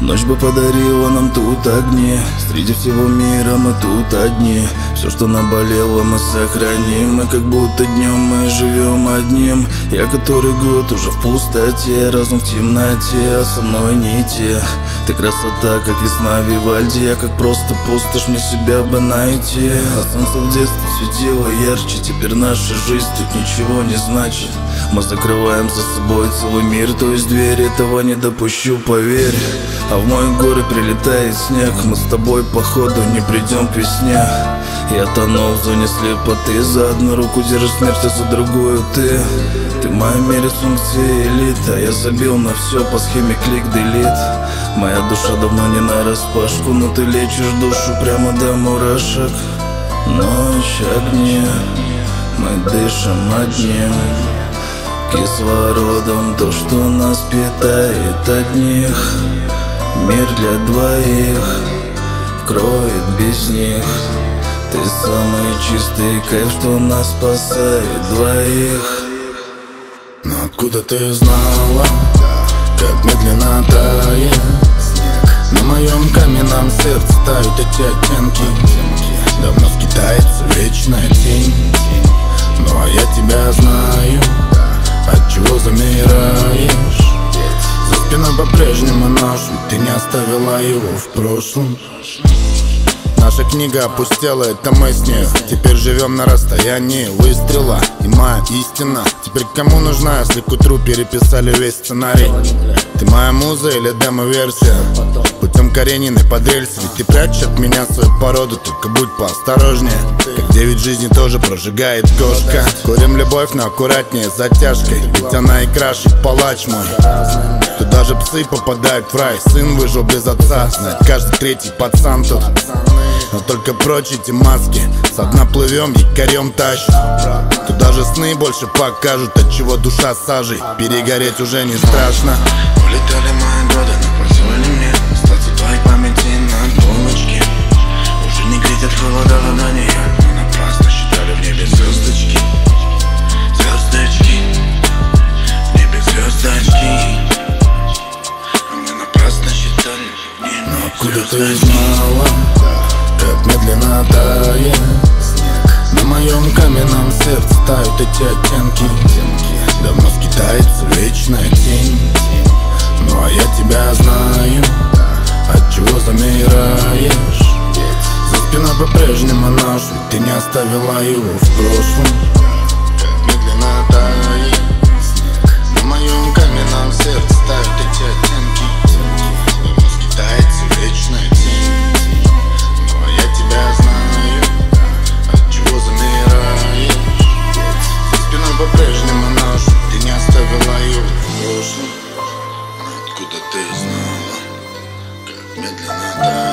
Ночь бы подарила нам тут огни. Среди всего мира мы тут одни. Все, что наболело, мы сохраним. И как будто днем мы живем одним. Я который год уже в пустоте, разум в темноте, а со мной не те. Ты красота, как весна в Вивальди. Я как просто пустошь, мне себя бы найти. А солнце в детстве светило ярче. Теперь наша жизнь тут ничего не значит. Мы закрываем за собой целый мир, то есть дверь, этого не допущу, поверь. А в мои горы прилетает снег. Мы с тобой походу не придем к весне. Я тонул в зоне слепоты. За одну руку держишь смерть, а за другую ты. Ты в моем мире функции элита. Я забил на все по схеме клик-делит. Моя душа давно не нараспашку, но ты лечишь душу прямо до мурашек. Ночь, огни, мы дышим одним кислородом, то, что нас питает одних. Мир для двоих кроет без них. Ты самый чистый кайф, что нас спасает двоих. Но откуда ты знала, как медленно тает снег? На моем каменном сердце тают эти оттенки. Давно скитается вечная тень. Ну а я тебя знаю, отчего замираешь? За спиной по-прежнему нож, ведь ты не оставила его в прошлом. Наша книга опустела, это мы с ней. Теперь живем на расстоянии выстрела. И моя истина теперь кому нужна, если к утру переписали весь сценарий? Ты моя муза или демо-версия? Путем коренины под рельсы. Ведь ты прячешь от меня свою породу, только будь поосторожнее. Как 9 жизней тоже прожигает кошка. Курим любовь, но аккуратнее с затяжкой. Ведь она и крашит палач мой. Тут даже псы попадают в рай. Сын выжил без отца, знает каждый третий пацан тут. Но только прочь эти маски. Со дна плывем, якорем тащим. Тут даже сны больше покажут, от чего душа сажей. Перегореть уже не страшно. Улетали мои годы, но позволи мне остаться в твоей памяти на полочке. Уже не греть от холода ладони. Мы напрасно считали в небе звездочки. Звездочки, в небе звездочки. А мы напрасно считали в небе. Но откуда ты знала, как медленно тает снег? На моем каменном сердце тают эти оттенки. Давно скитается вечная тень. Ну а я тебя знаю, отчего замираешь? За спиной по-прежнему нож, ведь ты не оставила его в прошлом. Как медленно тает снег. На моем каменном сердце тают эти оттенки. Давно скитается вечная тень. Ну а я тебя знаю, отчего замираешь? За спиной по-прежнему нож, ты не оставила его в прошлом. Откуда ты знала, как медленно